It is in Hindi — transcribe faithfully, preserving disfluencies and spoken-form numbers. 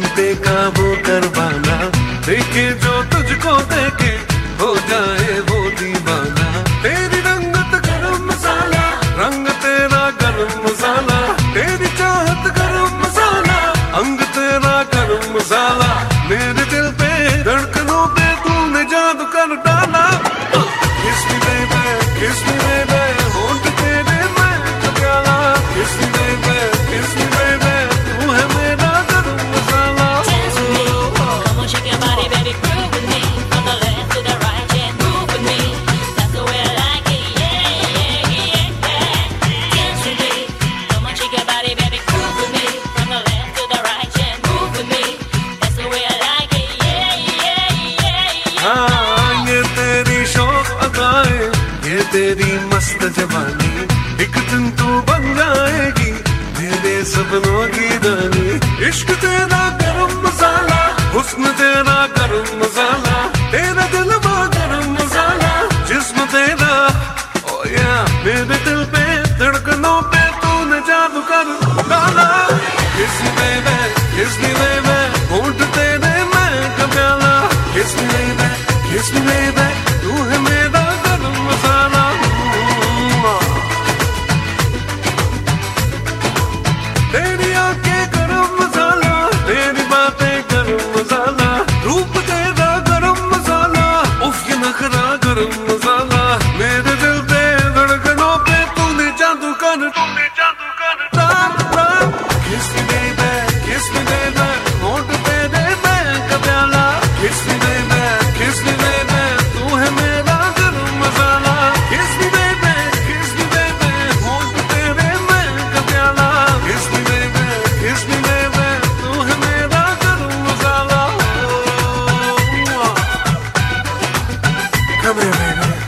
बेकाबू करवाना, देखे जो तुझको देखे हो जाए वो दीवाना। तेरी रंगत गरम मसाला, रंग तेरा गरम मसाला, तेरी चाहत गरम मसाला, अंग तेरा गरम मसाला। मेरे दिल पे धड़कनों पे तूने जादू कर डाला। किस मी बेबे, किस मी बेबे, होंठ तेरे मैं का प्याला। किस मी बेबे, किस मी बेबे, तू है मेरा गरम मसाला। Dance with me, come on shake your body baby, groove with me, from the left to the right, yeah, move with me, that's the way I like it, yeah, yeah, yeah, yeah. Dance with me, come on shake your body baby, groove with me, from the left to the right, yeah, move with me, that's the way I like it, yeah, yeah, yeah, yeah. हाँ, ये तेरी शौक अदाएं, ये तेरी मस्त जवानी, एक दिन तू बन जाएगी मेरे सपनों की रानी। इश्क तेरा गरम मसाला, हुस्न तेरा गरम मसाला, तेरा दिलवा गरम मसाला, जिस्म तेरा ओ या मेरे दिल पे धड़कनों पे तूने जादू कर डाला। किस मी बेबे, किस मी बेबे, होंठ तेरे मैं का प्याला। किस मी बेबे, किस मी बेबे, तू है मेरा गरम मसाला। तेरी आंखें गरम मसाला, तेरी बातें गरम मसाला, रूप तेरा गरम मसाला, उफ ये नखरा गरम मसाला। मेरे दिल पे धड़कनों पे तूने जादू कर, तूने जादू कर डाला। किस मी बेबे, किस मी बेबे, होंठ तेरे मैं का प्याला। किस मी बेबे, किस मी बेबे, तू है मेरा गरम मसाला। किस मी बेबे, किस मी बेबे, होंठ तेरे मैं का प्याला। किस मी बेबे, किस मी बेबे, तू है मेरा गरम मसाला। Come here, baby.